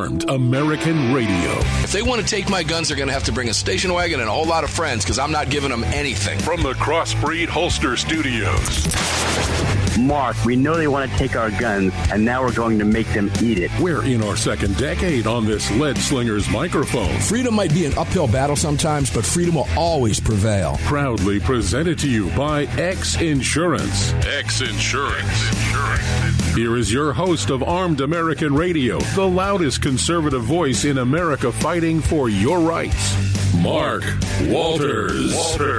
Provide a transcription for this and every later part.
Armed American Radio. If they want to take my guns, they're going to have to bring a station wagon and a whole lot of friends because I'm not giving them anything. From the Crossbreed Holster Studios. Mark, we know they want to take our guns, and now we're going to make them eat it. We're in our second decade on this Lead Slinger's microphone. Freedom might be an uphill battle sometimes, but freedom will always prevail. Proudly presented to you by X Insurance. X Insurance. Here is your host of Armed American Radio, the loudest conservative voice in America fighting for your rights, Mark Walters.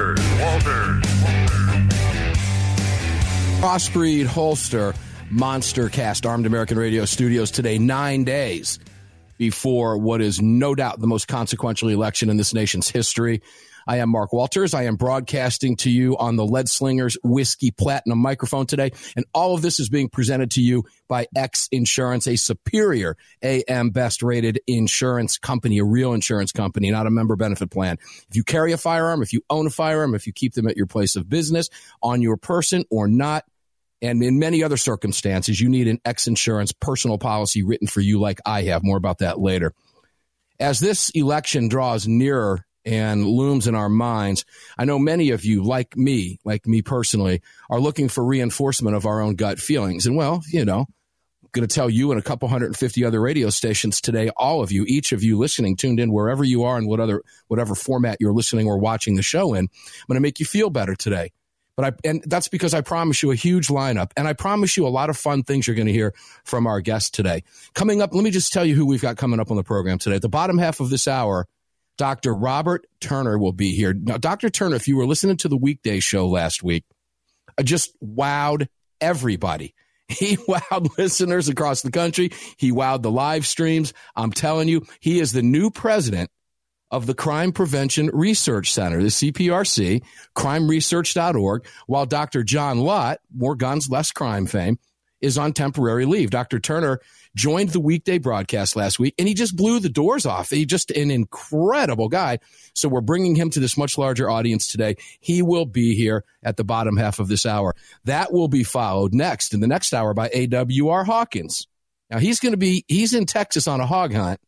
Crossbreed Holster Monster Cast Armed American Radio Studios today, 9 days before what is no doubt the most consequential election in this nation's history. I am Mark Walters. I am broadcasting to you on the Lead Slingers Whiskey Platinum microphone today, and all of this is being presented to you by X Insurance, a superior AM best rated insurance company, a real insurance company, not a member benefit plan. If you carry a firearm, if you own a firearm, if you keep them at your place of business, on your person or not, and in many other circumstances, you need an X Insurance personal policy written for you like I have. More about that later. As this election draws nearer and looms in our minds, I know many of you, like me personally, are looking for reinforcement of our own gut feelings. And, well, you know, I'm going to tell you and a couple 150 other radio stations today, all of you, each of you listening, tuned in wherever you are and whatever format you're listening or watching the show in, I'm going to make you feel better today. And that's because I promise you a huge lineup, and I promise you a lot of fun things you're going to hear from our guests today. Coming up, let me just tell you who we've got coming up on the program today. At the bottom half of this hour, Dr. Robert Turner will be here. Now, Dr. Turner, if you were listening to the weekday show last week, just wowed everybody. He wowed listeners across the country. He wowed the live streams. I'm telling you, he is the new president of the Crime Prevention Research Center, the CPRC, crimeresearch.org, while Dr. John Lott, more guns, less crime fame, is on temporary leave. Dr. Turner joined the weekday broadcast last week, and he just blew the doors off. He's just an incredible guy. So we're bringing him to this much larger audience today. He will be here at the bottom half of this hour. That will be followed next in the next hour by AWR Hawkins. Now, he's in Texas on a hog hunt.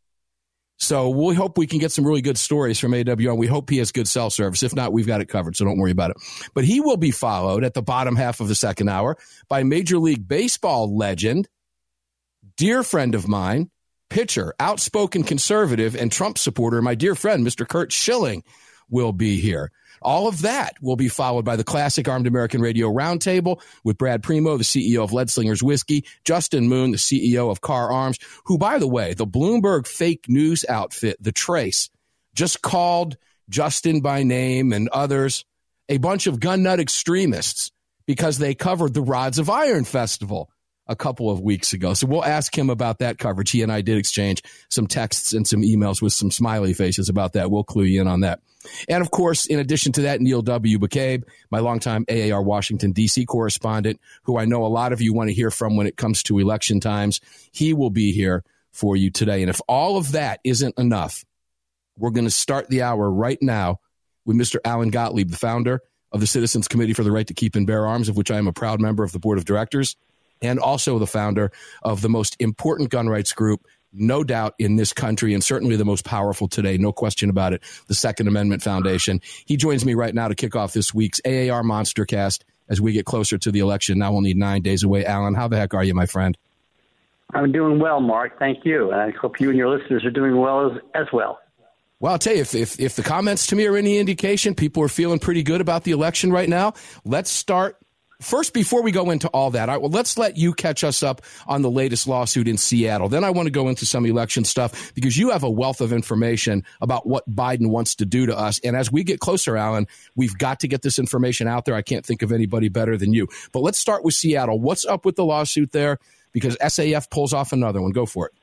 So we hope we can get some really good stories from AWR. We hope he has good cell service. If not, we've got it covered, so don't worry about it. But he will be followed at the bottom half of the second hour by Major League Baseball legend, dear friend of mine, pitcher, outspoken conservative, and Trump supporter, my dear friend, Mr. Curt Schilling, will be here. All of that will be followed by the classic Armed American Radio Roundtable with Brad Primo, the CEO of Lead Slingers Whiskey, Justin Moon, the CEO of Car Arms, who, by the way, the Bloomberg fake news outfit, The Trace, just called Justin by name and others a bunch of gun nut extremists because they covered the Rods of Iron Festival a couple of weeks ago. So we'll ask him about that coverage. He and I did exchange some texts and some emails with some smiley faces about that. We'll clue you in on that. And, of course, in addition to that, Neil W. McCabe, my longtime AAR Washington, D.C. correspondent, who I know a lot of you want to hear from when it comes to election times. He will be here for you today. And if all of that isn't enough, we're going to start the hour right now with Mr. Alan Gottlieb, the founder of the Citizens Committee for the Right to Keep and Bear Arms, of which I am a proud member of the board of directors, and also the founder of the most important gun rights group, no doubt, in this country, and certainly the most powerful today, no question about it, the Second Amendment Foundation. He joins me right now to kick off this week's AAR Monster Cast as we get closer to the election. Now we'll need 9 days away. Alan, how the heck are you, my friend? I'm doing well, Mark. Thank you. And I hope you and your listeners are doing well as well. Well, I'll tell you, if the comments to me are any indication, people are feeling pretty good about the election right now. Let's start. First, before we go into all that, let's let you catch us up on the latest lawsuit in Seattle. Then I want to go into some election stuff because you have a wealth of information about what Biden wants to do to us. And as we get closer, Alan, we've got to get this information out there. I can't think of anybody better than you. But let's start with Seattle. What's up with the lawsuit there? Because SAF pulls off another one. Go for it.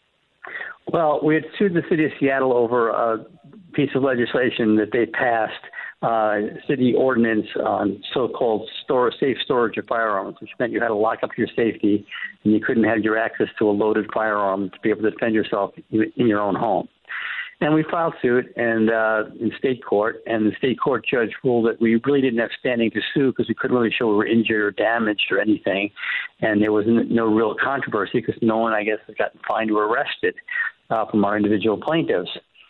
Well, we had sued the city of Seattle over a piece of legislation that they passed, city ordinance on so-called safe storage of firearms, which meant you had to lock up your safety and you couldn't have your access to a loaded firearm to be able to defend yourself in your own home. And we filed suit in state court, and the state court judge ruled that we really didn't have standing to sue because we couldn't really show we were injured or damaged or anything, and there was no real controversy because no one, I guess, had gotten fined or arrested. from our individual plaintiffs.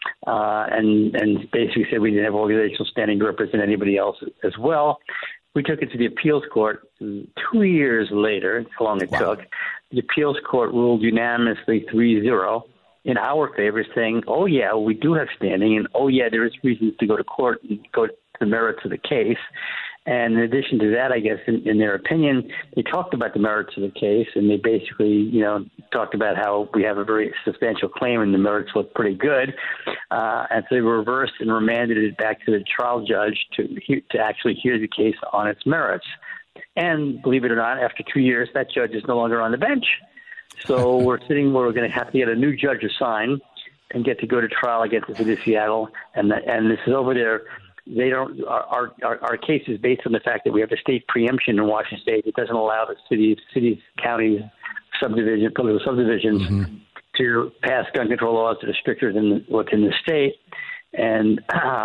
And basically said we didn't have organizational standing to represent anybody else as well. We took it to the appeals court 2 years later. That's how long it took. The appeals court ruled unanimously 3-0 in our favor, saying, oh, yeah, we do have standing, and, oh, yeah, there is reasons to go to court and go to the merits of the case. And in addition to that, I guess, in their opinion, they talked about the merits of the case, and they basically, talked about how we have a very substantial claim and the merits look pretty good. And so they reversed and remanded it back to the trial judge to actually hear the case on its merits. And believe it or not, after 2 years, that judge is no longer on the bench. So we're going to have to get a new judge assigned and get to go to trial against the city of Seattle. And this is over there. They don't. Our case is based on the fact that we have a state preemption in Washington State. It doesn't allow the cities, counties, political subdivisions to pass gun control laws that are stricter than what's in the state. And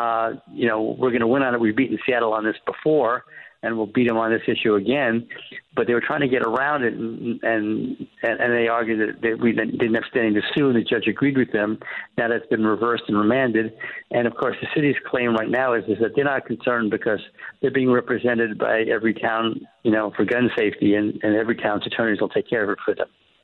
we're going to win on it. We've beaten Seattle on this before, and we'll beat them on this issue again. But they were trying to get around it, and they argued that we didn't have standing to sue, and the judge agreed with them. Now that's been reversed and remanded. And, of course, the city's claim right now is that they're not concerned because they're being represented by every town, for gun safety, and every town's attorneys will take care of it for them.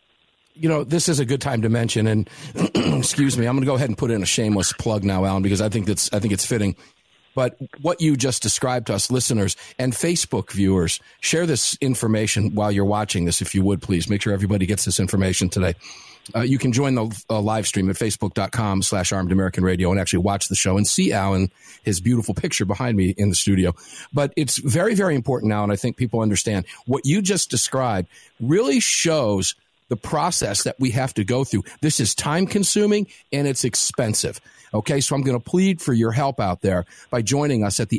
This is a good time to mention, and excuse me, I'm going to go ahead and put in a shameless plug now, Alan, because I think it's fitting. But what you just described to us, listeners and Facebook viewers, share this information while you're watching this, if you would, please. Make sure everybody gets this information today. You can join the live stream at facebook.com/Armed American Radio and actually watch the show and see Alan, his beautiful picture behind me in the studio. But it's very, very important now, and I think people understand what you just described really shows the process that we have to go through. This is time-consuming, and it's expensive. Okay, so I'm going to plead for your help out there by joining us at the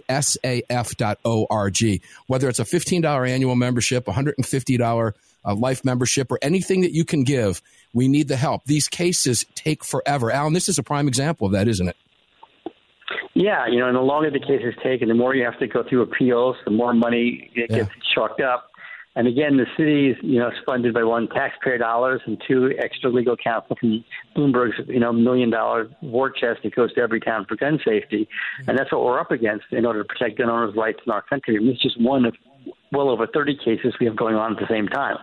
SAF.org. Whether it's a $15 annual membership, $150 life membership, or anything that you can give, we need the help. These cases take forever. Alan, this is a prime example of that, isn't it? Yeah, and the longer the cases take and the more you have to go through appeals, the more money it gets chalked up. And again, the city is, funded by one, taxpayer dollars, and two, extra legal counsel from Bloomberg's, $1 million war chest that goes to every town for gun safety. And that's what we're up against in order to protect gun owners' rights in our country. And it's just one of well over 30 cases we have going on at the same time.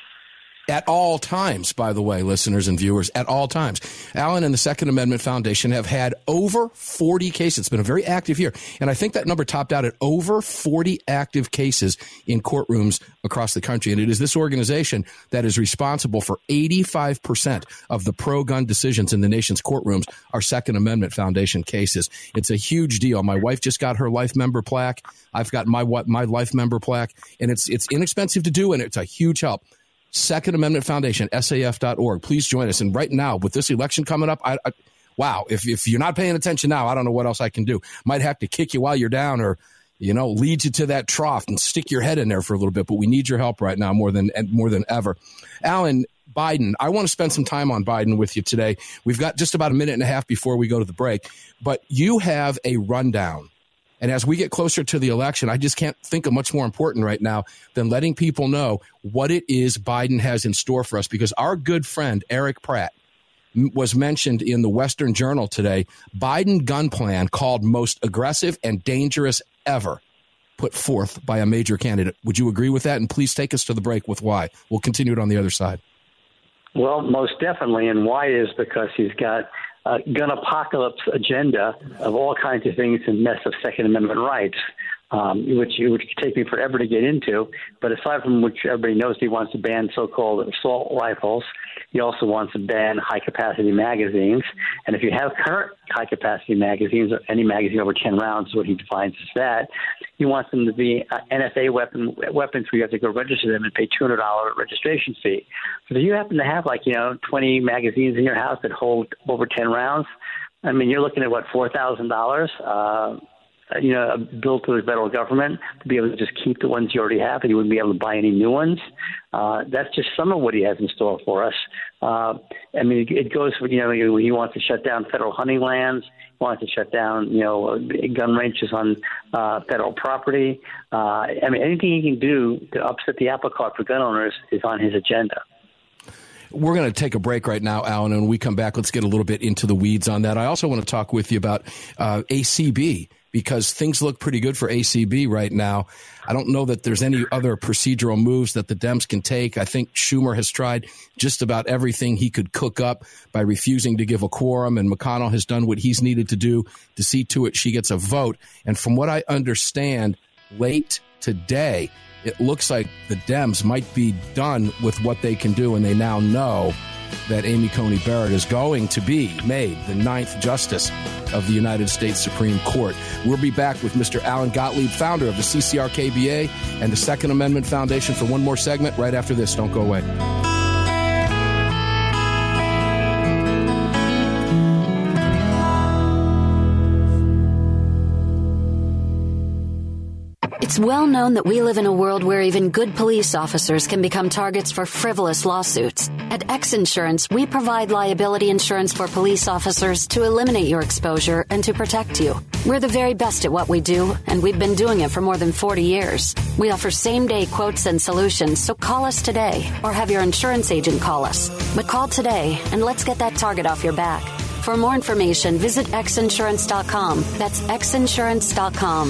At all times, by the way, listeners and viewers, at all times. Alan and the Second Amendment Foundation have had over 40 cases. It's been a very active year. And I think that number topped out at over 40 active cases in courtrooms across the country. And it is this organization that is responsible for 85% of the pro-gun decisions in the nation's courtrooms are Second Amendment Foundation cases. It's a huge deal. My wife just got her life member plaque. I've got my life member plaque. And it's inexpensive to do, and it's a huge help. Second Amendment Foundation, SAF.org. Please join us. And right now, with this election coming up, wow, if you're not paying attention now, I don't know what else I can do. Might have to kick you while you're down or, lead you to that trough and stick your head in there for a little bit. But we need your help right now more than ever. Alan, Biden, I want to spend some time on Biden with you today. We've got just about a minute and a half before we go to the break. But you have a rundown. And as we get closer to the election, I just can't think of much more important right now than letting people know what it is Biden has in store for us. Because our good friend, Eric Pratt, was mentioned in the Western Journal today. Biden gun plan called most aggressive and dangerous ever put forth by a major candidate. Would you agree with that? And please take us to the break with why. We'll continue it on the other side. Well, most definitely. And why is because he's got a gun apocalypse agenda of all kinds of things and mess of Second Amendment rights, which could take me forever to get into. But aside from which everybody knows he wants to ban so-called assault rifles, he also wants to ban high-capacity magazines. And if you have current high-capacity magazines, or any magazine over 10 rounds is what he defines as that, he wants them to be NFA weapons where you have to go register them and pay $200 registration fee. So if you happen to have 20 magazines in your house that hold over 10 rounds, I mean, you're looking at, $4,000, bill to the federal government to be able to just keep the ones you already have, and you wouldn't be able to buy any new ones. That's just some of what he has in store for us. It goes for, he wants to shut down federal hunting lands. He wants to shut down, gun ranges on federal property. Anything he can do to upset the apple cart for gun owners is on his agenda. we're going to take a break right now, Alan, and when we come back, let's get a little bit into the weeds on that. I also want to talk with you about ACB, because things look pretty good for ACB right now. I don't know that there's any other procedural moves that the Dems can take. I think Schumer has tried just about everything he could cook up by refusing to give a quorum, and McConnell has done what he's needed to do to see to it she gets a vote. And from what I understand, late today, it looks like the Dems might be done with what they can do, and they now know that Amy Coney Barrett is going to be made the 9th Justice of the United States Supreme Court. We'll be back with Mr. Alan Gottlieb, founder of the CCRKBA and the Second Amendment Foundation, for one more segment right after this. Don't go away. It's well known that we live in a world where even good police officers can become targets for frivolous lawsuits. At X Insurance, we provide liability insurance for police officers to eliminate your exposure and to protect you. We're the very best at what we do, and we've been doing it for more than 40 years. We offer same-day quotes and solutions, so call us today or have your insurance agent call us. But call today, and let's get that target off your back. For more information, visit xinsurance.com. That's xinsurance.com.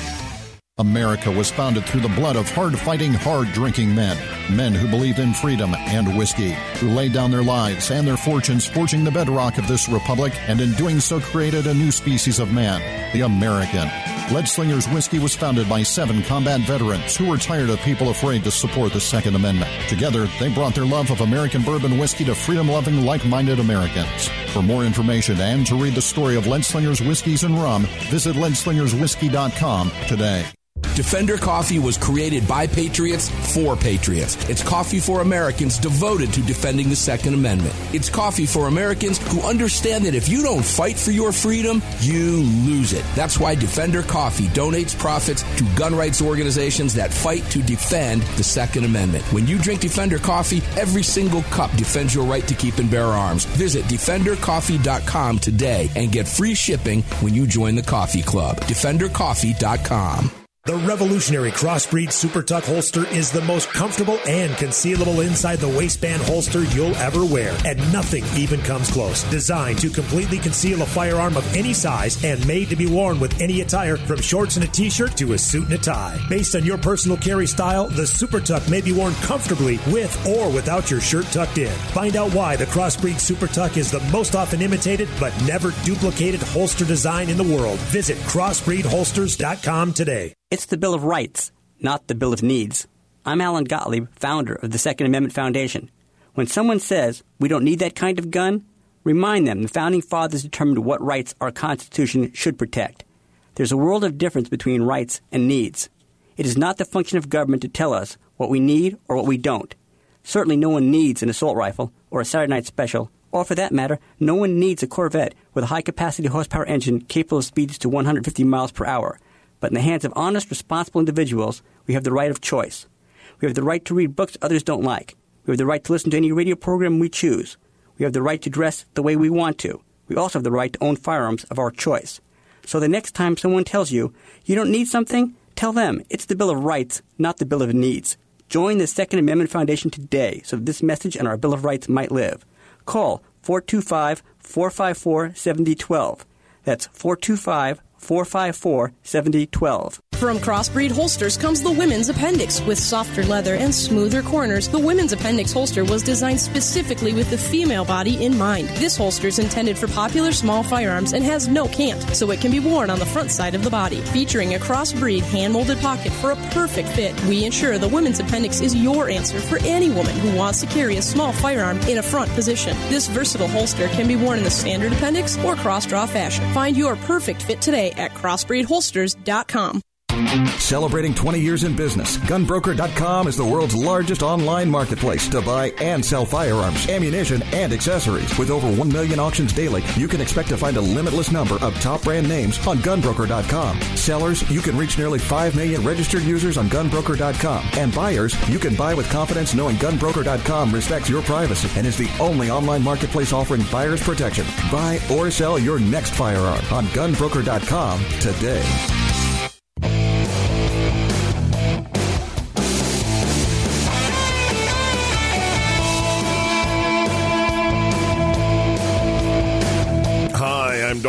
America was founded through the blood of hard-fighting, hard-drinking men. Men who believed in freedom and whiskey, who laid down their lives and their fortunes forging the bedrock of this republic, and in doing so created a new species of man, the American. Leadslingers Whiskey was founded by 7 combat veterans who were tired of people afraid to support the Second Amendment. Together, they brought their love of American bourbon whiskey to freedom-loving, like-minded Americans. For more information and to read the story of Leadslingers Whiskeys and Rum, visit leadslingerswhiskey.com today. Defender Coffee was created by patriots for patriots. It's coffee for Americans devoted to defending the Second Amendment. It's coffee for Americans who understand that if you don't fight for your freedom, you lose it. That's why Defender Coffee donates profits to gun rights organizations that fight to defend the Second Amendment. When you drink Defender Coffee, every single cup defends your right to keep and bear arms. Visit DefenderCoffee.com today and get free shipping when you join the coffee club. DefenderCoffee.com. The revolutionary Crossbreed Super Tuck holster is the most comfortable and concealable inside the waistband holster you'll ever wear, and nothing even comes close. Designed to completely conceal a firearm of any size and made to be worn with any attire, from shorts and a t-shirt to a suit and a tie. Based on your personal carry style, the Super Tuck may be worn comfortably with or without your shirt tucked in. Find out why the Crossbreed Super Tuck is the most often imitated but never duplicated holster design in the world. Visit crossbreedholsters.com today. It's the Bill of Rights, not the Bill of Needs. I'm Alan Gottlieb, founder of the Second Amendment Foundation. When someone says we don't need that kind of gun, remind them the Founding Fathers determined what rights our Constitution should protect. There's a world of difference between rights and needs. It is not the function of government to tell us what we need or what we don't. Certainly no one needs an assault rifle or a Saturday Night Special, or for that matter, no one needs a Corvette with a high-capacity horsepower engine capable of speeds to 150 miles per hour. But in the hands of honest, responsible individuals, we have the right of choice. We have the right to read books others don't like. We have the right to listen to any radio program we choose. We have the right to dress the way we want to. We also have the right to own firearms of our choice. So the next time someone tells you, you don't need something, tell them it's the Bill of Rights, not the Bill of Needs. Join the Second Amendment Foundation today so that this message and our Bill of Rights might live. Call 425-454-7012. That's 425-454-7012. From Crossbreed Holsters comes the Women's Appendix. With softer leather and smoother corners, the Women's Appendix holster was designed specifically with the female body in mind. This holster is intended for popular small firearms and has no cant, so it can be worn on the front side of the body. Featuring a Crossbreed hand-molded pocket for a perfect fit, we ensure the Women's Appendix is your answer for any woman who wants to carry a small firearm in a front position. This versatile holster can be worn in the standard appendix or cross-draw fashion. Find your perfect fit today at crossbreedholsters.com. Celebrating 20 years in business, GunBroker.com is the world's largest online marketplace to buy and sell firearms, ammunition, and accessories. With over 1 million auctions daily, you can expect to find a limitless number of top brand names on GunBroker.com. Sellers, you can reach nearly 5 million registered users on GunBroker.com. And buyers, you can buy with confidence knowing GunBroker.com respects your privacy and is the only online marketplace offering buyers protection. Buy or sell your next firearm on GunBroker.com today.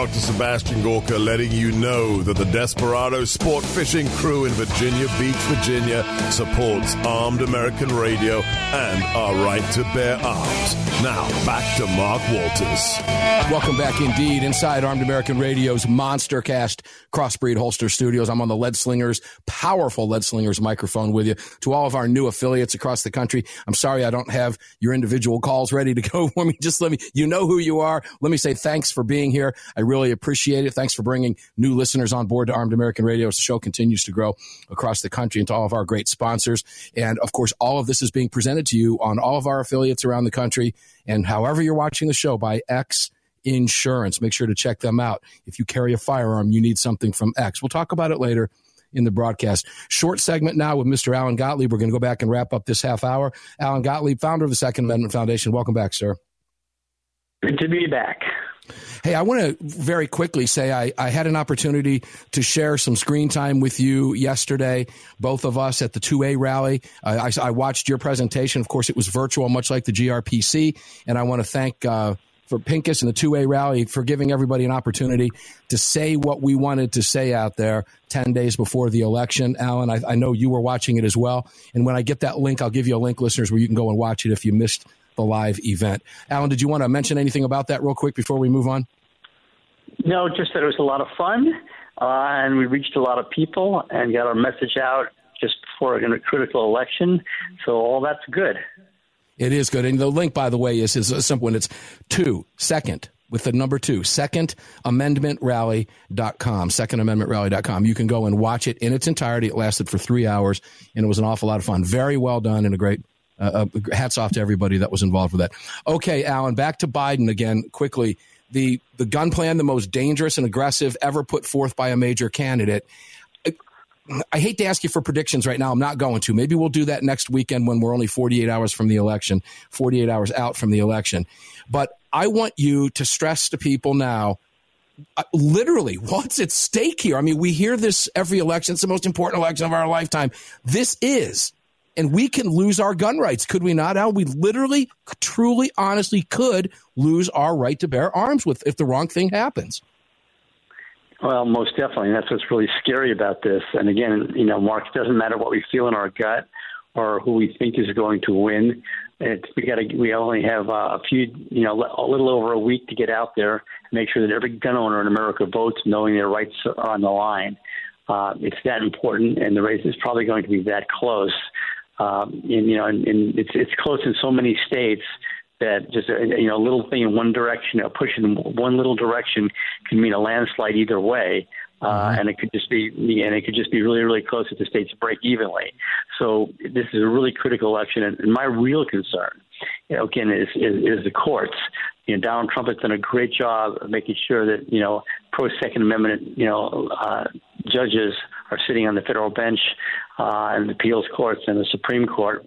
Dr. Sebastian Gorka, letting you know that the Desperado Sport Fishing Crew in Virginia Beach, Virginia, supports Armed American Radio and our right to bear arms. Now, back to Mark Walters. Welcome back indeed inside Armed American Radio's Monstercast Crossbreed Holster Studios. I'm on the Lead Slingers, powerful Lead Slingers microphone with you. To all of our new affiliates across the country, I'm sorry I don't have your individual calls ready to go for me. Just you know who you are. Let me say thanks for being here. I really appreciate it. Thanks for bringing new listeners on board to Armed American Radio as the show continues to grow across the country, and to all of our great sponsors. And, of course, all of this is being presented to you on all of our affiliates around the country. And however you're watching the show, by X Insurance. Make sure to check them out. If you carry a firearm, you need something from X. We'll talk about it later in the broadcast. Short segment now with Mr. Alan Gottlieb. We're going to go back and wrap up this half hour. Alan Gottlieb, founder of the Second Amendment Foundation. Welcome back, sir. Good to be back. Hey, I want to very quickly say I had an opportunity to share some screen time with you yesterday, both of us at the 2A rally. I watched your presentation. Of course, it was virtual, much like the GRPC, and I want to thank for Pincus and the 2A rally for giving everybody an opportunity to say what we wanted to say out there 10 days before the election. Alan, I know you were watching it as well, and when I get that link, I'll give you a link, listeners, where you can go and watch it if you missed the live event. Alan, did you want to mention anything about that real quick before we move on? No, just that it was a lot of fun, and we reached a lot of people and got our message out just before a critical election. So all that's good. It is good. And the link, by the way, is a simple one. It's 2 with the number 2, secondamendmentrally.com, secondamendmentrally.com. You can go and watch it in its entirety. It lasted for 3 hours, and it was an awful lot of fun. Very well done, and a great hats off to everybody that was involved with that. Okay, Alan, back to Biden again quickly. The gun plan, the most dangerous and aggressive ever put forth by a major candidate. I hate to ask you for predictions right now. I'm not going to. Maybe we'll do that next weekend when we're only 48 hours from the election, 48 hours out from the election. But I want you to stress to people now, literally, what's at stake here? I mean, we hear this every election. It's the most important election of our lifetime. This is. And we can lose our gun rights, could we not, Al? We literally, truly, honestly could lose our right to bear arms if the wrong thing happens. Well, most definitely. That's what's really scary about this. And again, Mark, it doesn't matter what we feel in our gut or who we think is going to win. We only have a little over a week to get out there and make sure that every gun owner in America votes, knowing their rights are on the line. It's that important, and the race is probably going to be that close. And it's close in so many states that just a little thing in one direction, a push in one little direction, can mean a landslide either way. And it could just be really, really close if the states break evenly. So this is a really critical election, and my real concern, again, is the courts. Donald Trump has done a great job of making sure that pro-Second Amendment judges are sitting on the federal bench and the appeals courts and the Supreme Court.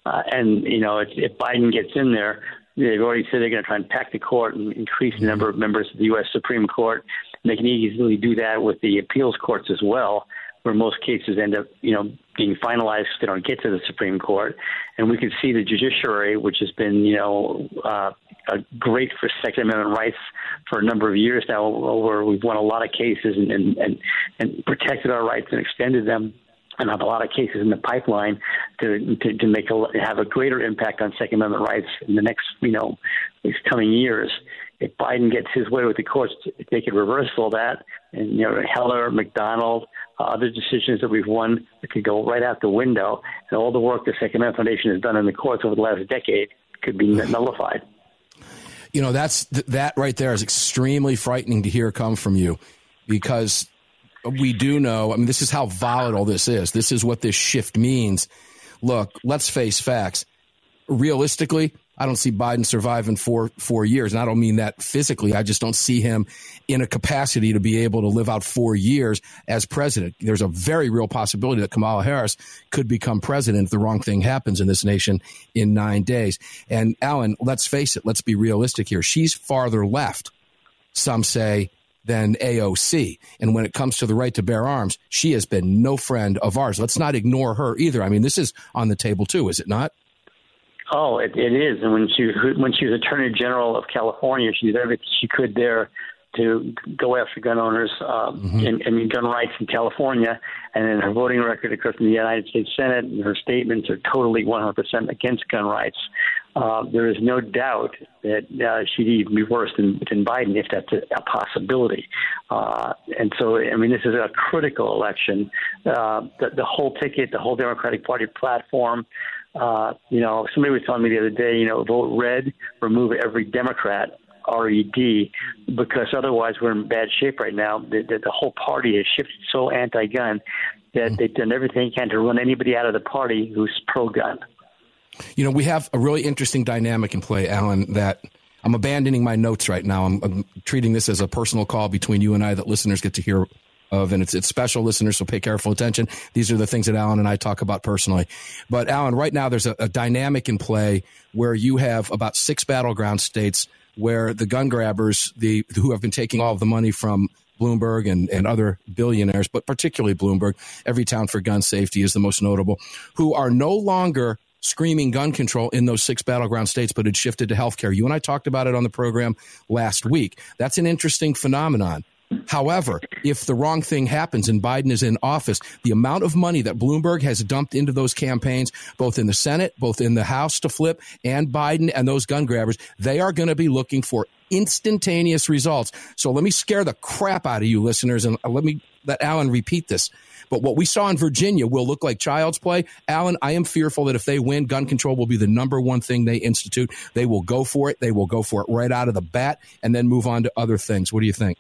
If Biden gets in there, they've already said they're going to try and pack the court and increase the number of members of the U.S. Supreme Court. And they can easily do that with the appeals courts as well, where most cases end up, being finalized if they don't get to the Supreme Court. And we could see the judiciary, which has been, great for Second Amendment rights for a number of years now, where we've won a lot of cases and protected our rights and extended them, and have a lot of cases in the pipeline to have a greater impact on Second Amendment rights in the next, these coming years. If Biden gets his way with the courts, they could reverse all that. And, Heller, McDonald, other decisions that we've won that could go right out the window. And all the work the Second Amendment Foundation has done in the courts over the last decade could be nullified. That right there is extremely frightening to hear come from you, because we do know, this is how volatile this is. This is what this shift means. Look, let's face facts. Realistically, I don't see Biden surviving four years. And I don't mean that physically. I just don't see him in a capacity to be able to live out 4 years as president. There's a very real possibility that Kamala Harris could become president if the wrong thing happens in this nation in 9 days. And Alan, let's face it. Let's be realistic here. She's farther left, some say, than AOC. And when it comes to the right to bear arms, she has been no friend of ours. Let's not ignore her either. This is on the table too, is it not? Oh, it is. And when she was Attorney General of California, she did everything she could there to go after gun owners and gun rights in California, and then her voting record, of course, in the United States Senate, and her statements are totally 100% against gun rights. There is no doubt that she'd even be worse than Biden if that's a possibility. And so, I mean, this is a critical election. The whole ticket, the whole Democratic Party platform. Somebody was telling me the other day, vote red, remove every Democrat, RED, because otherwise we're in bad shape right now. The whole party has shifted so anti-gun that they've done everything they can to run anybody out of the party who's pro-gun. We have a really interesting dynamic in play, Alan, that I'm abandoning my notes right now. I'm treating this as a personal call between you and I that listeners get to hear of, and it's special, listeners, so pay careful attention. These are the things that Alan and I talk about personally. But, Alan, right now there's a dynamic in play where you have about 6 battleground states where the gun grabbers, who have been taking all of the money from Bloomberg and other billionaires, but particularly Bloomberg, Every Town for Gun Safety is the most notable, who are no longer screaming gun control in those 6 battleground states, but had shifted to healthcare. You and I talked about it on the program last week. That's an interesting phenomenon. However, if the wrong thing happens and Biden is in office, the amount of money that Bloomberg has dumped into those campaigns, both in the Senate, both in the House to flip, and Biden and those gun grabbers, they are going to be looking for instantaneous results. So let me scare the crap out of you, listeners, and let Alan repeat this. But what we saw in Virginia will look like child's play. Alan, I am fearful that if they win, gun control will be the number one thing they institute. They will go for it. They will go for it right out of the bat and then move on to other things. What do you think?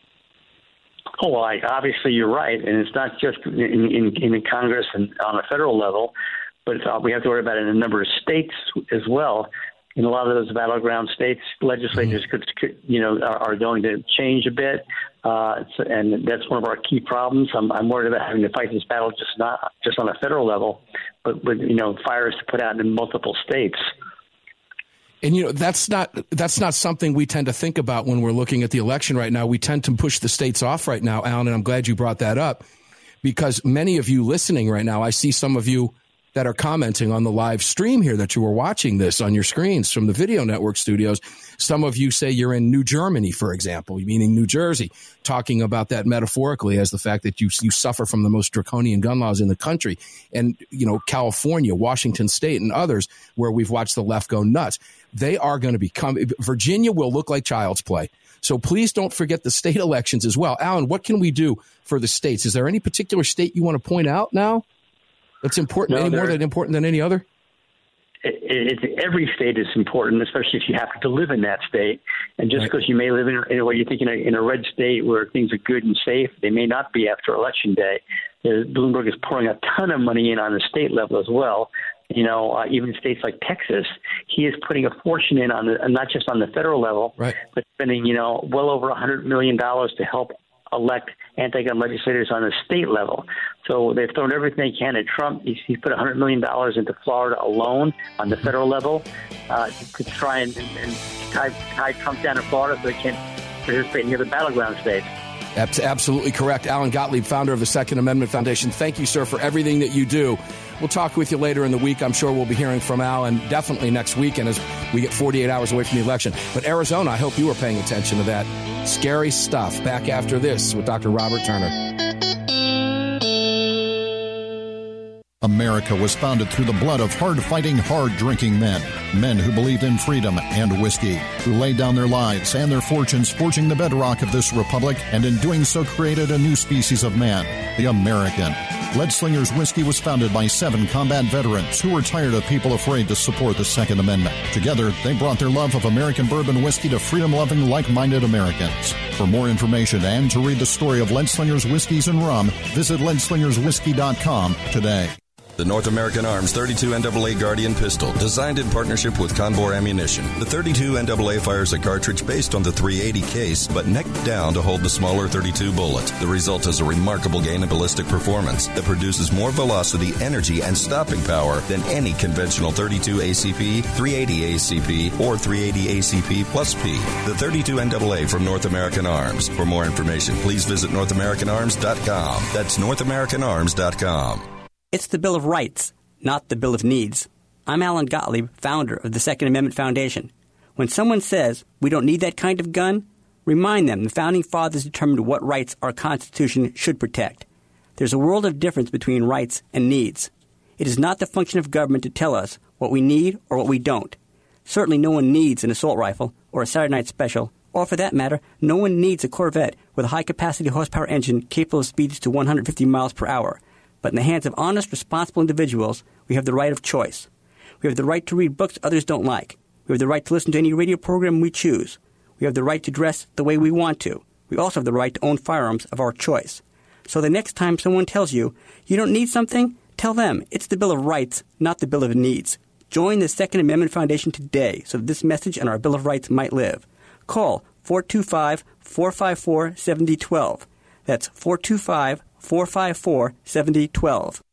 Oh, well, obviously you're right, and it's not just in Congress and on a federal level, but we have to worry about it in a number of states as well. In a lot of those battleground states, legislatures are going to change a bit, and that's one of our key problems. I'm worried about having to fight this battle not just on a federal level, but with fires to put out in multiple states. And, that's not something we tend to think about when we're looking at the election right now. We tend to push the states off right now, Alan, and I'm glad you brought that up because many of you listening right now, I see some of you that are commenting on the live stream here that you were watching this on your screens from the Video Network studios. Some of you say you're in New Germany, for example, meaning New Jersey, talking about that metaphorically as the fact that you suffer from the most draconian gun laws in the country. And, California, Washington State, and others where we've watched the left go nuts. They are going to become – Virginia will look like child's play. So please don't forget the state elections as well. Alan, what can we do for the states? Is there any particular state you want to point out now that's important, important than any other? Every state is important, especially if you happen to live in that state. And just because you may live in what you think in a red state where things are good and safe, they may not be after Election Day. Bloomberg is pouring a ton of money in on the state level as well. Even states like Texas, he is putting a fortune in not just on the federal level, but spending, well over $100 million to help elect anti-gun legislators on the state level. So they've thrown everything they can at Trump. He's put $100 million into Florida alone on the federal level to try and tie Trump down in Florida so they can't participate in the other battleground states. That's absolutely correct. Alan Gottlieb, founder of the Second Amendment Foundation. Thank you, sir, for everything that you do. We'll talk with you later in the week. I'm sure we'll be hearing from Alan definitely next weekend as we get 48 hours away from the election. But Arizona, I hope you were paying attention to that. Scary stuff. Back after this with Dr. Robert Turner. America was founded through the blood of hard-fighting, hard-drinking men. Men who believed in freedom and whiskey, who laid down their lives and their fortunes forging the bedrock of this republic, and in doing so created a new species of man, the American. Leadslingers Whiskey was founded by 7 combat veterans who were tired of people afraid to support the Second Amendment. Together, they brought their love of American bourbon whiskey to freedom-loving, like-minded Americans. For more information and to read the story of Leadslingers Whiskeys and Rum, visit leadslingerswhiskey.com today. The North American Arms 32 NAA Guardian pistol, designed in partnership with Conbor Ammunition. The 32 NAA fires a cartridge based on the .380 case, but necked down to hold the smaller .32 bullet. The result is a remarkable gain in ballistic performance that produces more velocity, energy, and stopping power than any conventional .32 ACP, .380 ACP, or .380 ACP plus P. The 32 NAA from North American Arms. For more information, please visit NorthAmericanArms.com. That's NorthAmericanArms.com. It's the Bill of Rights, not the Bill of Needs. I'm Alan Gottlieb, founder of the Second Amendment Foundation. When someone says we don't need that kind of gun, Remind them the Founding Fathers determined what rights our Constitution should protect. There's a world of difference between rights and needs. It is not the function of government to tell us what we need or what we don't. Certainly no one needs an assault rifle or a Saturday night special, or for that matter, no one needs a Corvette with a high-capacity horsepower engine capable of speeds to 150 miles per hour. But in the hands of honest, responsible individuals, we have the right of choice. We have the right to read books others don't like. We have the right to listen to any radio program we choose. We have the right to dress the way we want to. We also have the right to own firearms of our choice. So the next time someone tells you you don't need something, tell them it's the Bill of Rights, not the Bill of Needs. Join the Second Amendment Foundation today so that this message and our Bill of Rights might live. Call 425-454-7012. That's 425-454-7012.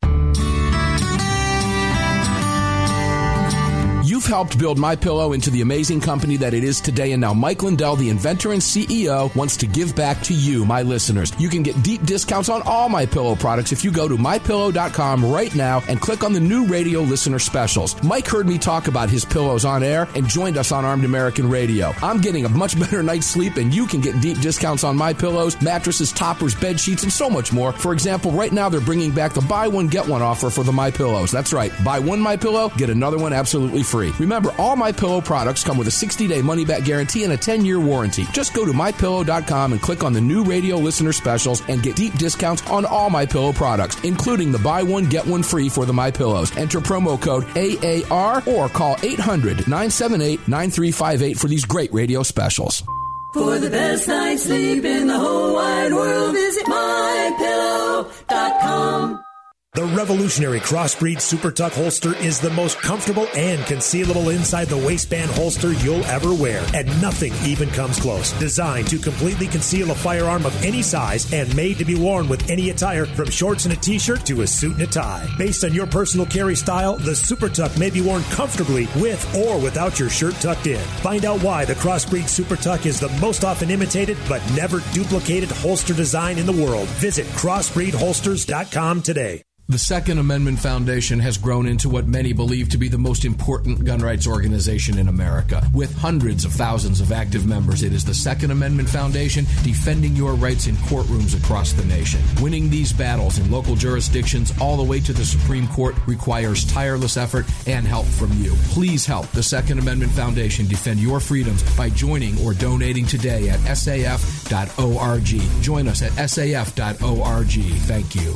You've helped build MyPillow into the amazing company that it is today, and now Mike Lindell, the inventor and CEO, wants to give back to you, my listeners. You can get deep discounts on all MyPillow products if you go to MyPillow.com right now and click on the new radio listener specials. Mike heard me talk about his pillows on air and joined us on Armed American Radio. I'm getting a much better night's sleep, and you can get deep discounts on MyPillows, mattresses, toppers, bed sheets, and so much more. For example, right now they're bringing back the buy one, get one offer for the MyPillows. That's right. Buy one MyPillow, get another one absolutely free. Remember, all MyPillow products come with a 60-day money-back guarantee and a 10-year warranty. Just go to MyPillow.com and click on the new radio listener specials and get deep discounts on all MyPillow products, including the buy one, get one free for the MyPillows. Enter promo code AAR or call 800-978-9358 for these great radio specials. For the best night's sleep in the whole wide world, visit MyPillow.com. The revolutionary Crossbreed Super Tuck holster is the most comfortable and concealable inside the waistband holster you'll ever wear, and nothing even comes close. Designed to completely conceal a firearm of any size and made to be worn with any attire, from shorts and a t-shirt to a suit and a tie. Based on your personal carry style, the Super Tuck may be worn comfortably with or without your shirt tucked in. Find out why the Crossbreed Super Tuck is the most often imitated but never duplicated holster design in the world. Visit CrossbreedHolsters.com today. The Second Amendment Foundation has grown into what many believe to be the most important gun rights organization in America. With hundreds of thousands of active members, it is the Second Amendment Foundation defending your rights in courtrooms across the nation. Winning these battles in local jurisdictions all the way to the Supreme Court requires tireless effort and help from you. Please help the Second Amendment Foundation defend your freedoms by joining or donating today at saf.org. Join us at saf.org. Thank you.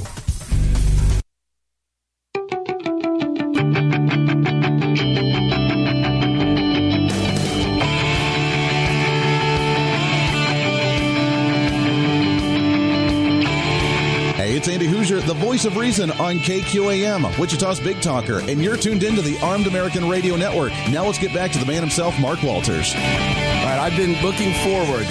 It's Andy Hoosier, the voice of reason on KQAM, Wichita's Big Talker, and you're tuned into the Armed American Radio Network. Now let's get back to the man himself, Mark Walters. All right, I've been looking forward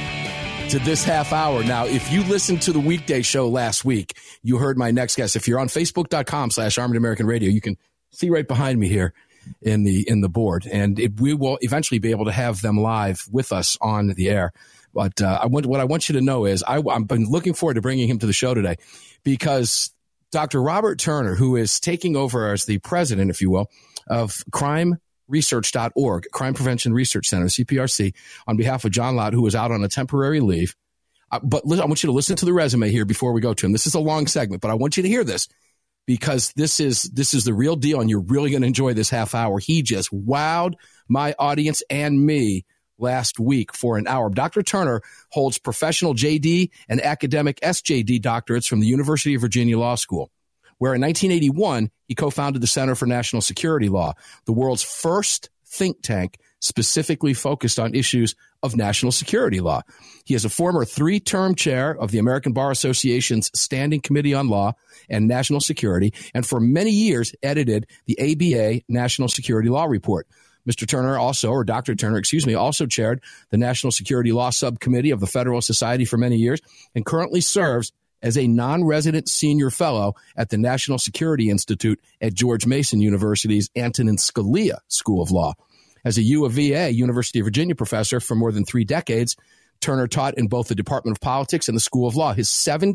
to this half hour. Now, if you listened to the weekday show last week, you heard my next guest. If you're on Facebook.com/Armed American Radio, you can see right behind me here in the board, and we will eventually be able to have them live with us on the air. But what I want you to know is I've been looking forward to bringing him to the show today, because Dr. Robert Turner, who is taking over as the president, if you will, of crimeresearch.org, Crime Prevention Research Center, CPRC, on behalf of John Lott, who is out on a temporary leave. But I want you to listen to the resume here before we go to him. This is a long segment, but I want you to hear this, because this is the real deal, and you're really going to enjoy this half hour. He just wowed my audience and me last week for an hour. Dr. Turner holds professional JD and academic SJD doctorates from the University of Virginia Law School, where in 1981, he co-founded the Center for National Security Law, the world's first think tank specifically focused on issues of national security law. He is a former 3-term chair of the American Bar Association's Standing Committee on Law and National Security, and for many years edited the ABA National Security Law Report. Dr. Turner also chaired the National Security Law Subcommittee of the Federalist Society for many years, and currently serves as a non-resident senior fellow at the National Security Institute at George Mason University's Antonin Scalia School of Law. As a U of VA, University of Virginia professor for more than 3 decades, Turner taught in both the Department of Politics and the School of Law. His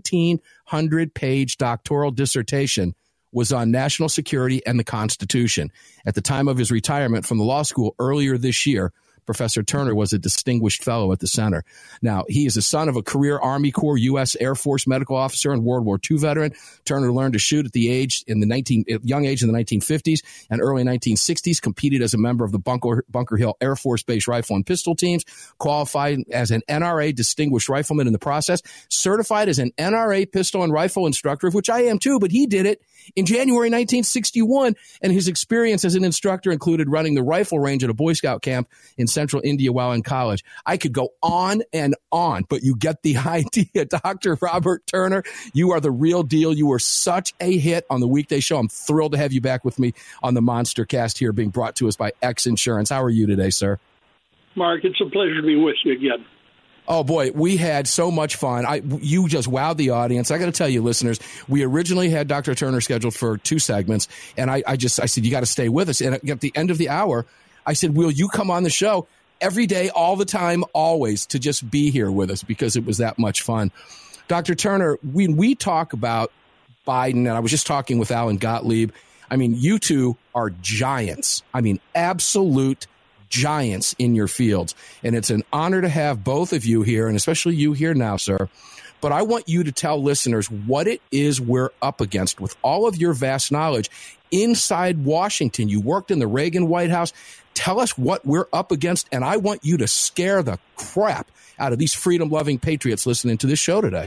1,700-page doctoral dissertation was on national security and the Constitution. At the time of his retirement from the law school earlier this year, Professor Turner was a distinguished fellow at the center. Now, he is the son of a career Army Corps U.S. Air Force medical officer and World War II veteran. Turner learned to shoot at young age in the 1950s and early 1960s, competed as a member of the Bunker Hill Air Force Base rifle and pistol teams, qualified as an NRA distinguished rifleman in the process, certified as an NRA pistol and rifle instructor, of which I am too, but he did it in January 1961, and his experience as an instructor included running the rifle range at a Boy Scout camp in central India while in college. I could go on and on, but you get the idea. Dr. Robert Turner, you are the real deal. You were such a hit on the weekday show. I'm thrilled to have you back with me on the Monster Cast here, being brought to us by X Insurance. How are you today, sir? Mark, it's a pleasure to be with you again. Oh, boy, we had so much fun. You just wowed the audience. I got to tell you, listeners, we originally had Dr. Turner scheduled for 2 segments, and I said, you got to stay with us. And at the end of the hour, I said, will you come on the show every day, all the time, always, to just be here with us, because it was that much fun. Dr. Turner, when we talk about Biden, and I was just talking with Alan Gottlieb, I mean, you two are giants. I mean, absolute giants in your fields. And it's an honor to have both of you here, and especially you here now, sir. But I want you to tell listeners what it is we're up against with all of your vast knowledge inside Washington. You worked in the Reagan White House. Tell us what we're up against, and I want you to scare the crap out of these freedom-loving patriots listening to this show today.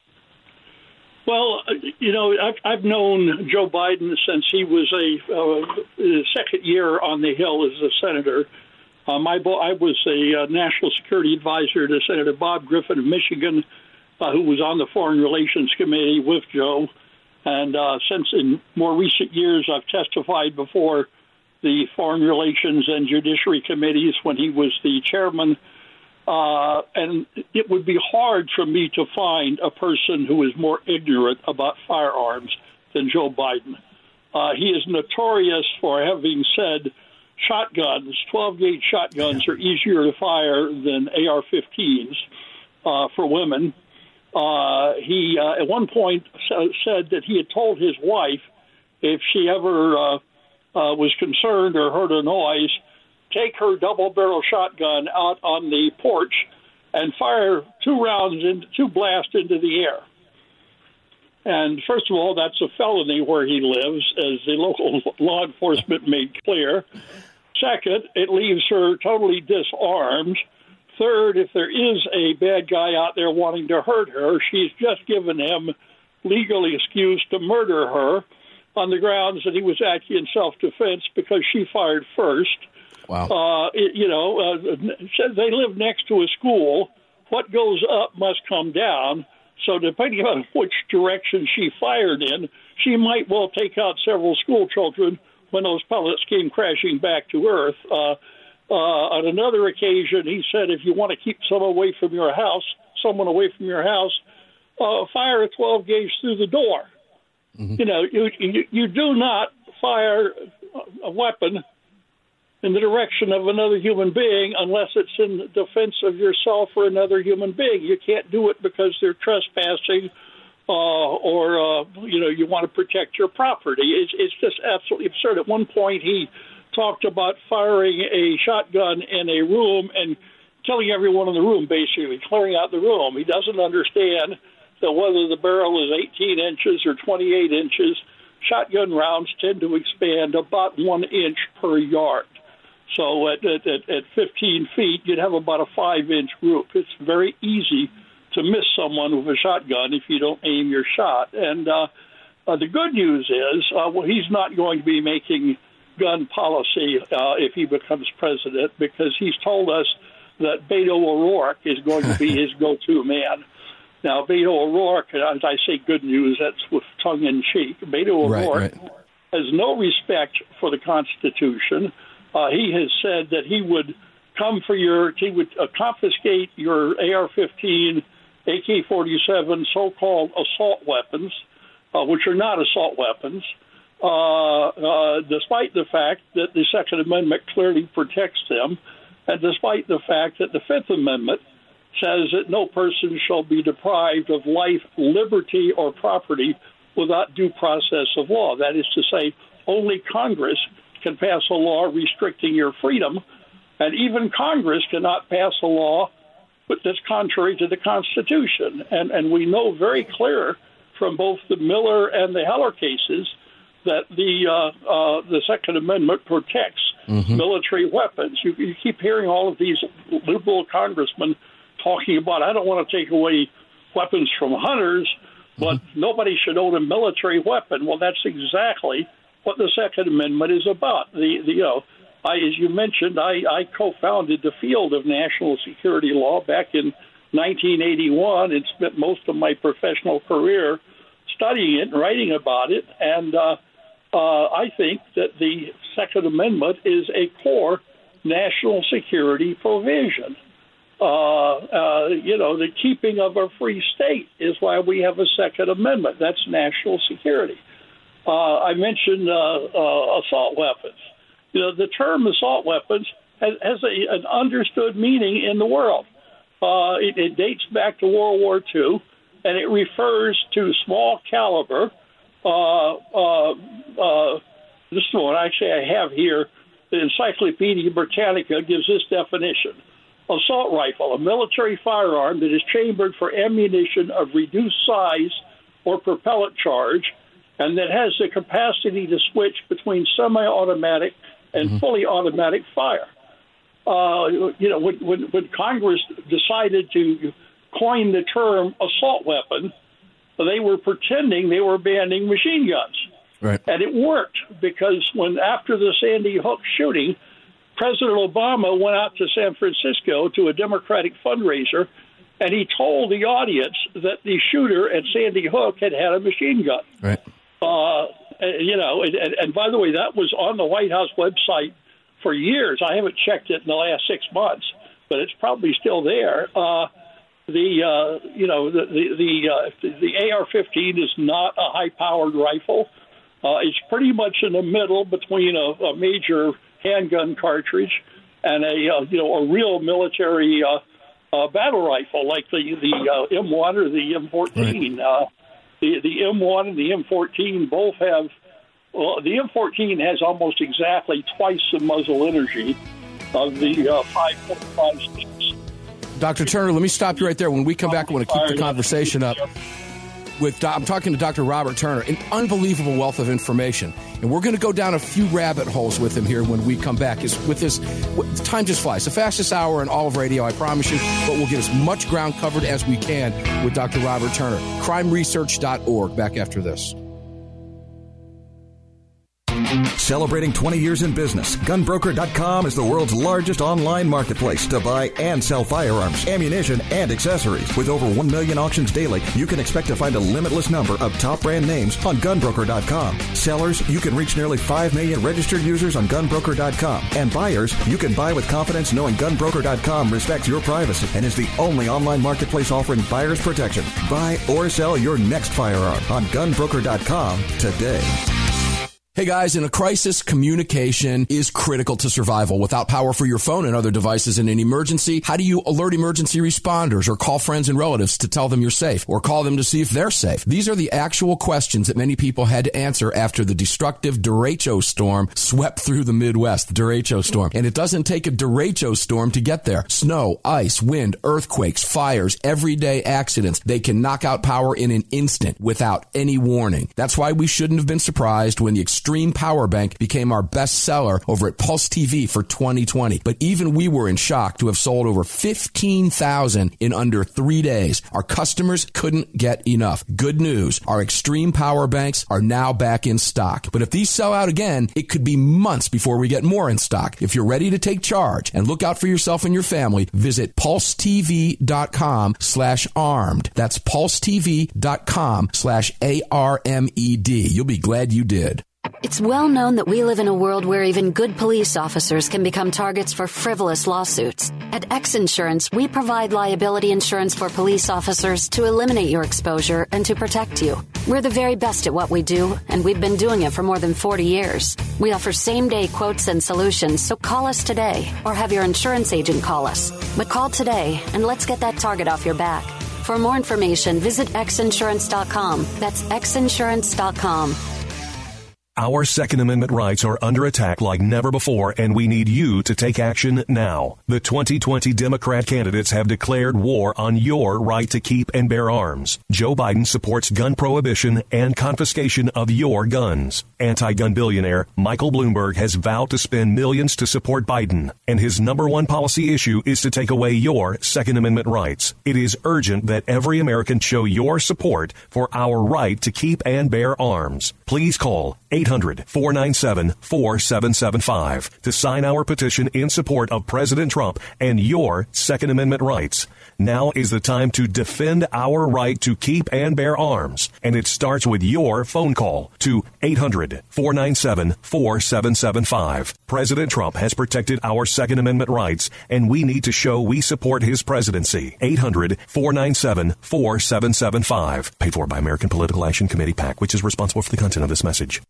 Well, I've known Joe Biden since he was a second year on the Hill as a senator. I was a national security advisor to Senator Bob Griffin of Michigan, who was on the Foreign Relations Committee with Joe. And since in more recent years, I've testified before the Foreign Relations and Judiciary Committees when he was the chairman. And it would be hard for me to find a person who is more ignorant about firearms than Joe Biden. He is notorious for having said shotguns, 12-gauge shotguns, are easier to fire than AR-15s for women. He, at one point, said that he had told his wife if she ever was concerned or heard a noise, take her double-barrel shotgun out on the porch and fire 2 blasts into the air. And first of all, that's a felony where he lives, as the local law enforcement made clear. Second, it leaves her totally disarmed. Third, if there is a bad guy out there wanting to hurt her, she's just given him legal excuse to murder her on the grounds that he was acting in self-defense because she fired first. Wow. They live next to a school. What goes up must come down. So depending on which direction she fired in, she might well take out several school children when those pellets came crashing back to earth. On another occasion, he said, if you want to keep someone away from your house, fire a 12-gauge through the door. Mm-hmm. You do not fire a weapon in the direction of another human being unless it's in defense of yourself or another human being. You can't do it because they're trespassing or you want to protect your property. It's just absolutely absurd. At one point, he talked about firing a shotgun in a room and killing everyone in the room, basically, clearing out the room. He doesn't understand that whether the barrel is 18 inches or 28 inches, shotgun rounds tend to expand about 1 inch per yard. So at 15 feet, you'd have about a 5-inch group. It's very easy to miss someone with a shotgun if you don't aim your shot. And the good news is he's not going to be making gun policy if he becomes president, because he's told us that Beto O'Rourke is going to be his go-to man. Now, Beto O'Rourke, as I say good news, that's with tongue-in-cheek. Beto O'Rourke has no respect for the Constitution. He has said that he would confiscate your AR-15, AK-47, so-called assault weapons, which are not assault weapons, despite the fact that the Second Amendment clearly protects them, and despite the fact that the Fifth Amendment says that no person shall be deprived of life, liberty, or property without due process of law. That is to say, only Congress can pass a law restricting your freedom And even Congress cannot pass a law that's contrary to the Constitution. And we know very clear from both the Miller and the Heller cases that the Second Amendment protects military weapons. You keep hearing all of these liberal congressmen talking about, I don't want to take away weapons from hunters, but nobody should own a military weapon. Well, that's exactly what the Second Amendment is about. As you mentioned, I co-founded the field of national security law back in 1981 and spent most of my professional career studying it and writing about it. And I think that the Second Amendment is a core national security provision. The keeping of a free state is why we have a Second Amendment. That's national security. I mentioned assault weapons. The term assault weapons has an understood meaning in the world. It dates back to World War II, and it refers to small caliber. This is one actually I have here. The Encyclopedia Britannica gives this definition. Assault rifle, a military firearm that is chambered for ammunition of reduced size or propellant charge, and that has the capacity to switch between semi-automatic and fully automatic fire. When Congress decided to coin the term assault weapon, they were pretending they were banning machine guns. Right. And it worked because after the Sandy Hook shooting, President Obama went out to San Francisco to a Democratic fundraiser, and he told the audience that the shooter at Sandy Hook had a machine gun. Right. And by the way, that was on the White House website for years. I haven't checked it in the last 6 months, but it's probably still there. The AR-15 is not a high-powered rifle. It's pretty much in the middle between a major handgun cartridge and a real military battle rifle like the M1 or the M14. Right. The M1 and the M14 both have. Well, the M14 has almost exactly twice the muzzle energy of the 5.56. Dr. Turner, let me stop you right there. When we come back, I want to keep the conversation up. I'm talking to Dr. Robert Turner, an unbelievable wealth of information. And we're going to go down a few rabbit holes with him here when we come back. Time just flies. The fastest hour in all of radio, I promise you. But we'll get as much ground covered as we can with Dr. Robert Turner. CrimeResearch.org. Back after this. Celebrating 20 years in business, GunBroker.com is the world's largest online marketplace to buy and sell firearms, ammunition, and accessories. With over 1 million auctions daily, you can expect to find a limitless number of top brand names on GunBroker.com. Sellers, you can reach nearly 5 million registered users on GunBroker.com. And buyers, you can buy with confidence knowing GunBroker.com respects your privacy and is the only online marketplace offering buyers protection. Buy or sell your next firearm on GunBroker.com today. Hey guys, in a crisis, communication is critical to survival. Without power for your phone and other devices in an emergency, how do you alert emergency responders or call friends and relatives to tell them you're safe or call them to see if they're safe? These are the actual questions that many people had to answer after the destructive derecho storm swept through the Midwest, the derecho storm. And it doesn't take a derecho storm to get there. Snow, ice, wind, earthquakes, fires, everyday accidents. They can knock out power in an instant without any warning. That's why we shouldn't have been surprised when the Extreme Power Bank became our best seller over at Pulse TV for 2020. But even we were in shock to have sold over 15,000 in under 3 days. Our customers couldn't get enough. Good news, our Extreme Power Banks are now back in stock. But if these sell out again, it could be months before we get more in stock. If you're ready to take charge and look out for yourself and your family, visit pulsetv.com/armed. That's pulsetv.com/ARMED. You'll be glad you did. It's well known that we live in a world where even good police officers can become targets for frivolous lawsuits. At X Insurance, we provide liability insurance for police officers to eliminate your exposure and to protect you. We're the very best at what we do, and we've been doing it for more than 40 years. We offer same-day quotes and solutions, so call us today or have your insurance agent call us. But call today, and let's get that target off your back. For more information, visit xinsurance.com. That's xinsurance.com. Our Second Amendment rights are under attack like never before, and we need you to take action now. The 2020 Democrat candidates have declared war on your right to keep and bear arms. Joe Biden supports gun prohibition and confiscation of your guns. Anti-gun billionaire Michael Bloomberg has vowed to spend millions to support Biden, and his number one policy issue is to take away your Second Amendment rights. It is urgent that every American show your support for our right to keep and bear arms. Please call 800-497-4775 to sign our petition in support of President Trump and your Second Amendment rights. Now is the time to defend our right to keep and bear arms, and it starts with your phone call to 800-497-4775. President Trump has protected our Second Amendment rights, and we need to show we support his presidency. 800-497-4775. Paid for by American Political Action Committee, PAC, which is responsible for the content of this message.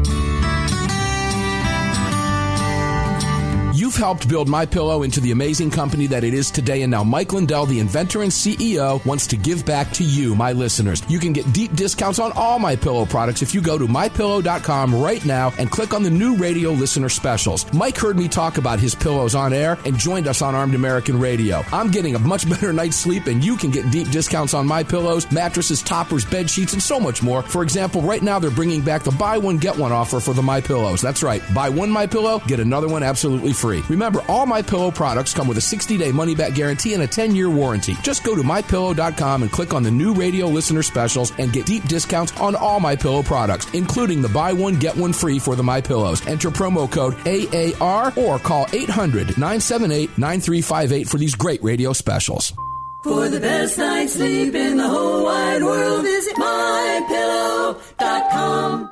You've helped build MyPillow into the amazing company that it is today, and now Mike Lindell, the inventor and CEO, wants to give back to you, my listeners. You can get deep discounts on all MyPillow products if you go to MyPillow.com right now and click on the new radio listener specials. Mike heard me talk about his pillows on air and joined us on Armed American Radio. I'm getting a much better night's sleep, and you can get deep discounts on MyPillows, mattresses, toppers, bed sheets, and so much more. For example, right now they're bringing back the buy one, get one offer for the MyPillows. That's right. Buy one MyPillow, get another one absolutely free. Remember, all MyPillow products come with a 60-day money-back guarantee and a 10-year warranty. Just go to MyPillow.com and click on the new radio listener specials and get deep discounts on all MyPillow products, including the buy one, get one free for the MyPillows. Enter promo code AAR or call 800-978-9358 for these great radio specials. For the best night's sleep in the whole wide world, visit MyPillow.com.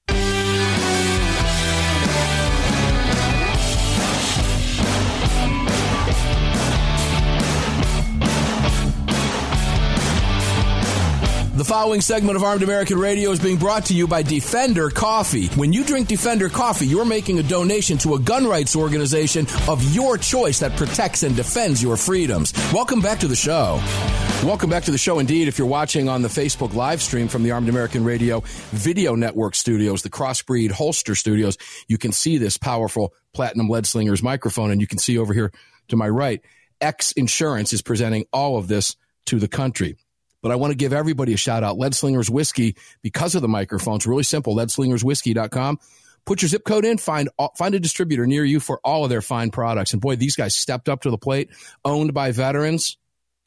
The following segment of Armed American Radio is being brought to you by Defender Coffee. When you drink Defender Coffee, you're making a donation to a gun rights organization of your choice that protects and defends your freedoms. Welcome back to the show. Welcome back to the show indeed. If you're watching on the Facebook live stream from the Armed American Radio Video Network studios, the Crossbreed Holster studios, you can see this powerful Platinum Lead Slingers microphone, and you can see over here to my right, X Insurance is presenting all of this to the country. But I want to give everybody a shout out. Lead Slingers Whiskey, because of the microphones, really simple. LeadSlingersWhiskey.com. Put your zip code in, find a distributor near you for all of their fine products. And boy, these guys stepped up to the plate, owned by veterans,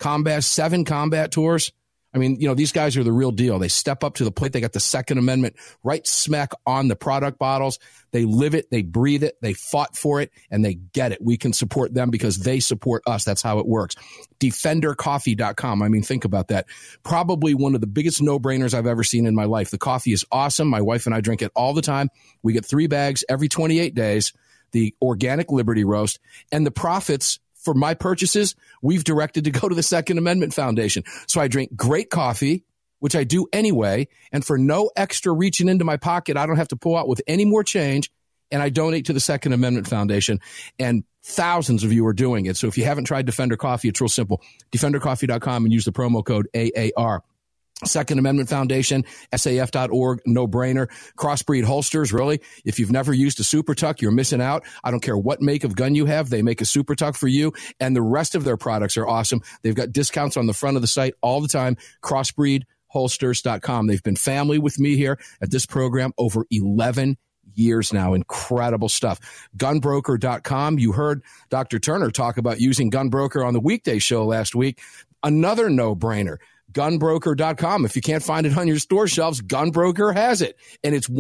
7 combat tours. I mean, these guys are the real deal. They step up to the plate. They got the Second Amendment right smack on the product bottles. They live it. They breathe it. They fought for it, and they get it. We can support them because they support us. That's how it works. DefenderCoffee.com. I mean, think about that. Probably one of the biggest no-brainers I've ever seen in my life. The coffee is awesome. My wife and I drink it all the time. We get 3 bags every 28 days, the Organic Liberty Roast, and the profits for my purchases, we've directed to go to the Second Amendment Foundation. So I drink great coffee, which I do anyway, and for no extra reaching into my pocket, I don't have to pull out with any more change, and I donate to the Second Amendment Foundation, and thousands of you are doing it. So if you haven't tried Defender Coffee, it's real simple. DefenderCoffee.com and use the promo code AAR. Second Amendment Foundation, SAF.org, no-brainer. Crossbreed Holsters, really. If you've never used a Super Tuck, you're missing out. I don't care what make of gun you have. They make a Super Tuck for you, and the rest of their products are awesome. They've got discounts on the front of the site all the time. Crossbreedholsters.com. They've been family with me here at this program over 11 years now. Incredible stuff. Gunbroker.com. You heard Dr. Turner talk about using Gunbroker on the weekday show last week. Another no-brainer. Gunbroker.com. If you can't find it on your store shelves, Gunbroker has it, and it's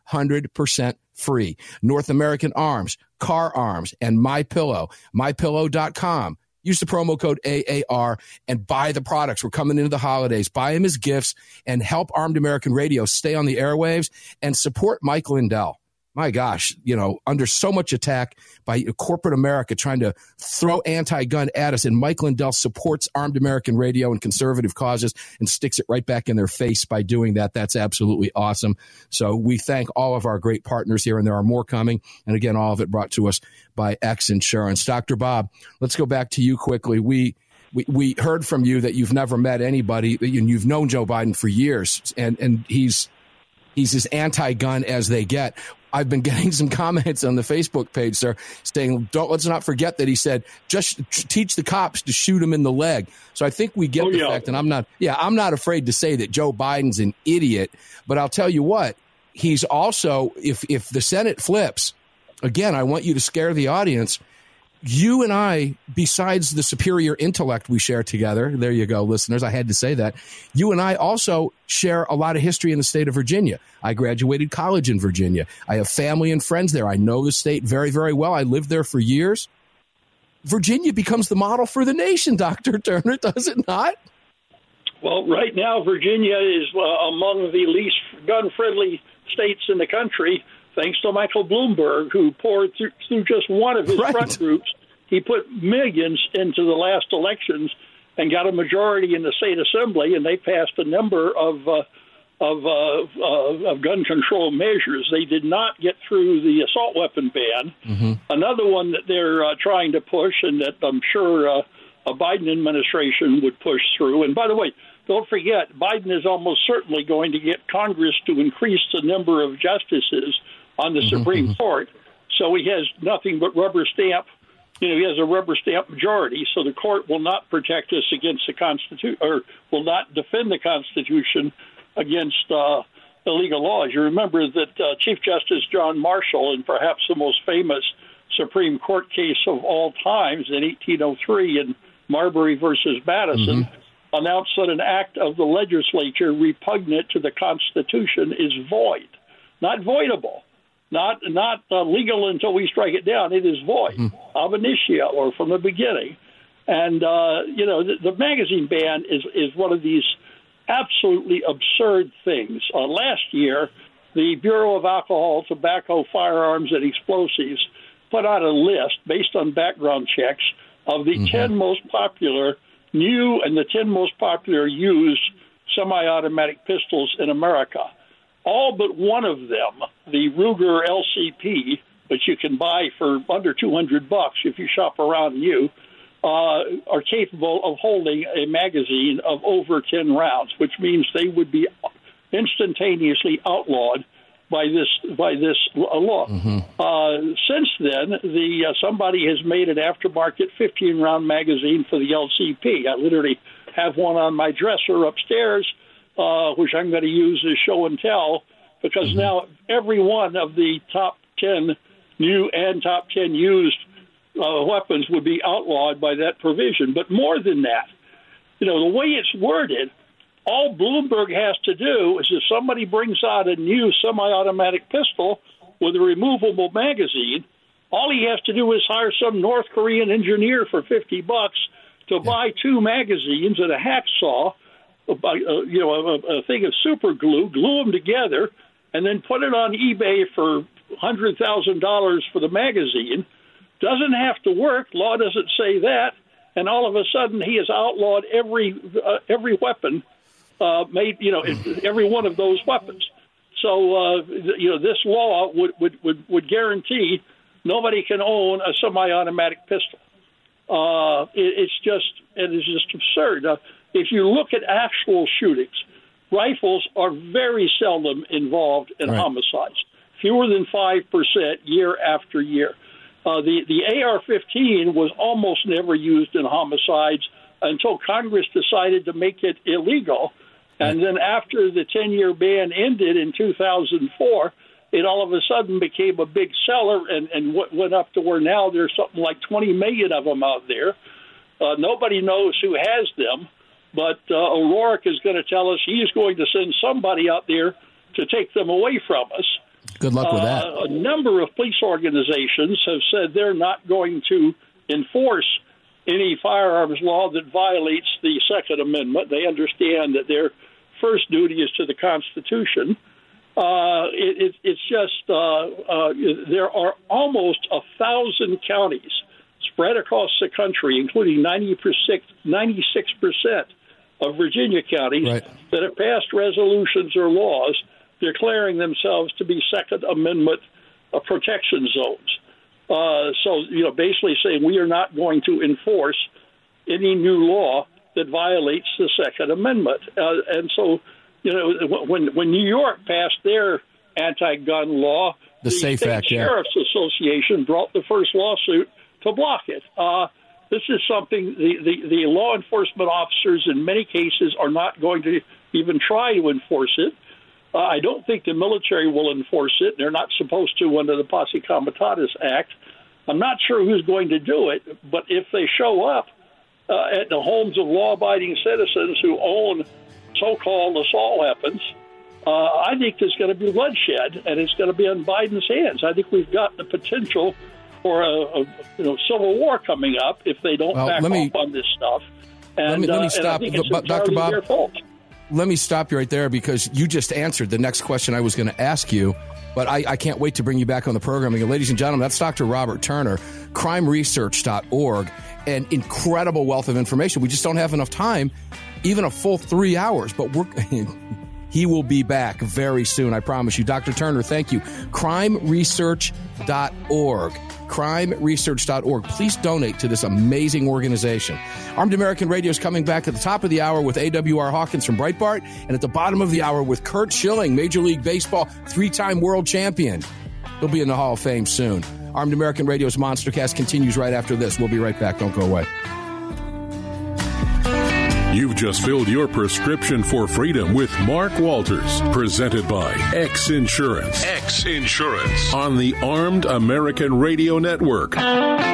100% free. North American Arms, Car Arms, and MyPillow. MyPillow.com. Use the promo code AAR and buy the products. We're coming into the holidays. Buy them as gifts and help Armed American Radio stay on the airwaves and support Mike Lindell. My gosh, under so much attack by corporate America trying to throw anti-gun at us, and Mike Lindell supports Armed American Radio and conservative causes and sticks it right back in their face by doing that. That's absolutely awesome. So we thank all of our great partners here, and there are more coming. And again, all of it brought to us by X Insurance. Dr. Bob, let's go back to you quickly. We heard from you that you've never met anybody, and you've known Joe Biden for years, and he's He's as anti-gun as they get. I've been getting some comments on the Facebook page, sir, saying, let's not forget that he said, just teach the cops to shoot him in the leg. So I think we get the fact, and I'm not afraid to say that Joe Biden's an idiot, but I'll tell you what, he's also, if the Senate flips, again, I want you to scare the audience. You and I, besides the superior intellect we share together, there you go, listeners, I had to say that, you and I also share a lot of history in the state of Virginia. I graduated college in Virginia. I have family and friends there. I know the state very, very well. I lived there for years. Virginia becomes the model for the nation, Dr. Turner, does it not? Well, right now, Virginia is among the least gun-friendly states in the country, thanks to Michael Bloomberg, who poured through just one of his front groups. He put millions into the last elections and got a majority in the state assembly, and they passed a number of gun control measures. They did not get through the assault weapon ban. Mm-hmm. Another one that they're trying to push, and that I'm sure a Biden administration would push through. And by the way, don't forget, Biden is almost certainly going to get Congress to increase the number of justices on the Supreme Court. So he has nothing but rubber stamp. He has a rubber stamp majority, so the court will not protect us against the Constitution, or will not defend the Constitution against illegal laws. You remember that Chief Justice John Marshall, in perhaps the most famous Supreme Court case of all times in 1803 in Marbury versus Madison, announced that an act of the legislature repugnant to the Constitution is void, not voidable, not legal until we strike it down. It is void, ab initio, or from the beginning. And the magazine ban is one of these absolutely absurd things. Last year, the Bureau of Alcohol, Tobacco, Firearms, and Explosives put out a list based on background checks of the 10 most popular new and the 10 most popular used semi-automatic pistols in America. All but one of them, the Ruger LCP, which you can buy for under $200 if you shop around you, are capable of holding a magazine of over 10 rounds, which means they would be instantaneously outlawed by this law. Since then, somebody has made an aftermarket 15-round magazine for the LCP. I literally have one on my dresser upstairs, which I'm going to use as show and tell, because now every one of the top 10 new and top 10 used weapons would be outlawed by that provision. But more than that, the way it's worded, all Bloomberg has to do is if somebody brings out a new semi-automatic pistol with a removable magazine, all he has to do is hire some North Korean engineer for $50 to buy 2 magazines and a hacksaw, a thing of super glue, glue them together, and then put it on eBay for $100,000 for the magazine. Doesn't have to work. Law doesn't say that. And all of a sudden, he has outlawed every weapon made, every one of those weapons. So, this law would guarantee nobody can own a semi-automatic pistol. It is just absurd. If you look at actual shootings, rifles are very seldom involved in homicides, fewer than 5% year after year. The AR-15 was almost never used in homicides until Congress decided to make it illegal. And then after the 10-year ban ended in 2004, it all of a sudden became a big seller and went up to where now there's something like 20 million of them out there. Nobody knows who has them, but O'Rourke is going to tell us he's going to send somebody out there to take them away from us. Good luck with that. A number of police organizations have said they're not going to enforce any firearms law that violates the Second Amendment. They understand that their first duty is to the Constitution. It's just there are almost 1,000 counties spread across the country, including 96% of Virginia counties that have passed resolutions or laws declaring themselves to be Second Amendment protection zones. So, basically saying we are not going to enforce any new law that violates the Second Amendment. And so when New York passed their anti-gun law, the Safe State Act, Sheriff's Association brought the first lawsuit to block it. This is something the law enforcement officers in many cases are not going to even try to enforce it. I don't think the military will enforce it. They're not supposed to under the Posse Comitatus Act. I'm not sure who's going to do it, but if they show up at the homes of law-abiding citizens who own so-called assault weapons, I think there's going to be bloodshed, and it's going to be on Biden's hands. I think we've got the potential for a civil war coming up if they don't back off on this stuff. And, let me stop, Dr. Bob. Their fault. Let me stop you right there because you just answered the next question I was going to ask you, but I can't wait to bring you back on the program. Again, ladies and gentlemen, that's Dr. Robert Turner, crimeresearch.org, an incredible wealth of information. We just don't have enough time, even a full 3 hours, but he will be back very soon, I promise you. Dr. Turner, thank you. crimeresearch.org. crimeresearch.org. Please donate to this amazing organization. Armed American Radio is coming back at the top of the hour with AWR Hawkins from Breitbart, and at the bottom of the hour with Curt Schilling, Major League Baseball 3-time world champion. He'll be in the Hall of Fame soon. Armed American Radio's Monstercast continues right after this. We'll be right back. Don't go away. You've just filled your prescription for freedom with Mark Walters, presented by X Insurance. X Insurance on the Armed American Radio Network.